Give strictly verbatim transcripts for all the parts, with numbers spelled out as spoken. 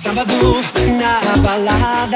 Sábado na balada,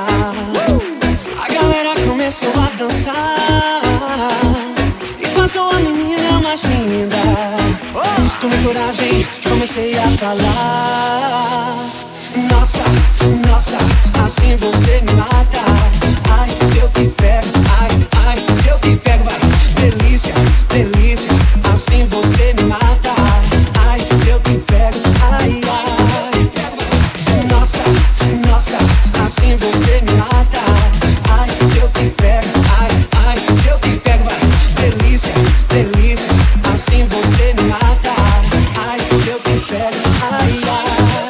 a galera começou a dançar e passou a menina mais linda. Tomei coragem, comecei a falar. Nossa, nossa, assim você me mata. Ai, se eu te pego, ai, ai, se eu te pego, vai. Delícia, delícia, assim você me mata. Ai, se eu te pego, ai, ai. Nossa, nossa, assim você me mata. Ai, se eu te pego, ai, ai, se eu te pego, vai. Delícia, delícia, assim você me mata. Ai, se eu te pego, ai, ai.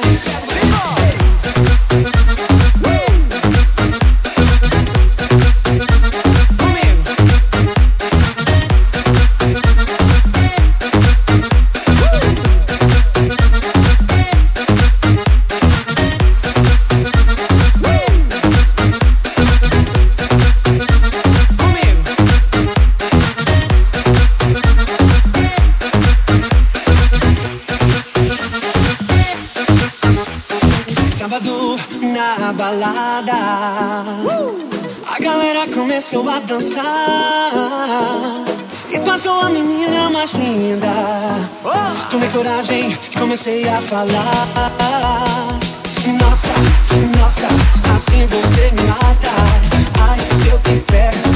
Sábado na balada, a galera começou a dançar e passou a menina mais linda. Tomei coragem, comecei a falar. Nossa, nossa, assim você me mata. Ai, se eu te pego,